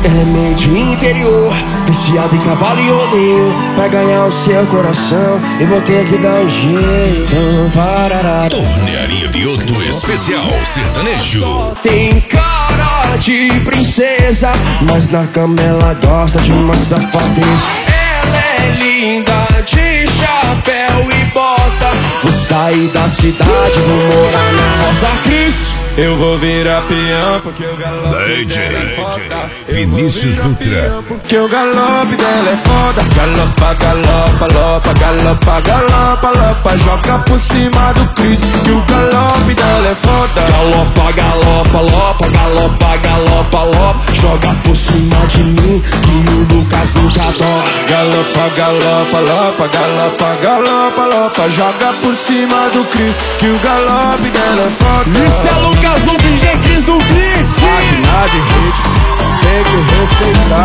Ela é meio de interior, viciada em cavalo e rodeio. Pra ganhar o seu coração, eu vou ter que dar um jeito. Parará. Tornearia Vioto Especial Sertanejo. Tem cara de princesa, mas na cama ela gosta de uma safadeza. Ela é linda de chapéu e bota. Vou sair da cidade, vou morar na Rosa Cris. Eu vou virar peão porque o galope dela é foda. Vinícius Dutra. Porque o galope dela é foda. Galopa, galopa, lopa, galopa, galopa, lopa. Joga por cima do Cris, que o galope dela é foda. Galopa, galopa, lopa, galopa, galopa, lopa. Joga por cima de mim, que o Lucas nunca adora. Galopa, galopa, lopa, galopa, galopa, lopa. Joga por cima do Cris, que o galope dela é foda. Isso é Lucas no DJ Cris do Cris. Máquina de hit, tem que respeitar.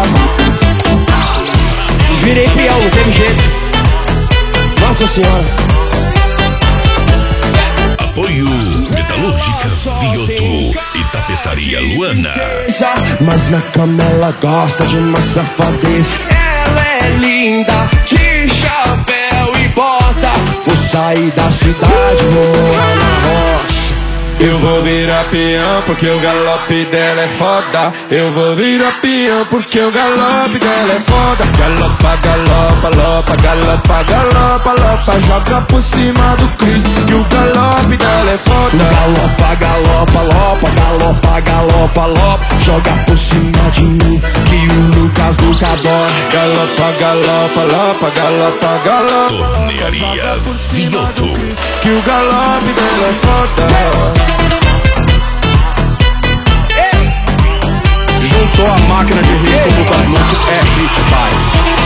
Virei peão, não teve jeito. Nossa senhora. Apoio Metalúrgica Vioto e Tapeçaria Luana. Mas na cama ela gosta de uma safadeza. Ela é linda de chapéu e bota. Vou sair da cidade, vou morar na roça. Eu vou virar peão porque o galope dela é foda. Eu vou virar peão porque o galope dela é foda. Galopa, galopa, lopa, galopa, galopa, lopa. Joga por cima do Cris, que o galope dela é foda. Galopa, galopa, lopa, galopa, galopa, lopa. Joga por cima de mim, que o Lucas nunca adora. Galopa, galopa, lopa, galopa, galopa. Tornearia Vioto. Que o galope dela é foda. Juntou a máquina de risco do Barnuco, é Hit Pai.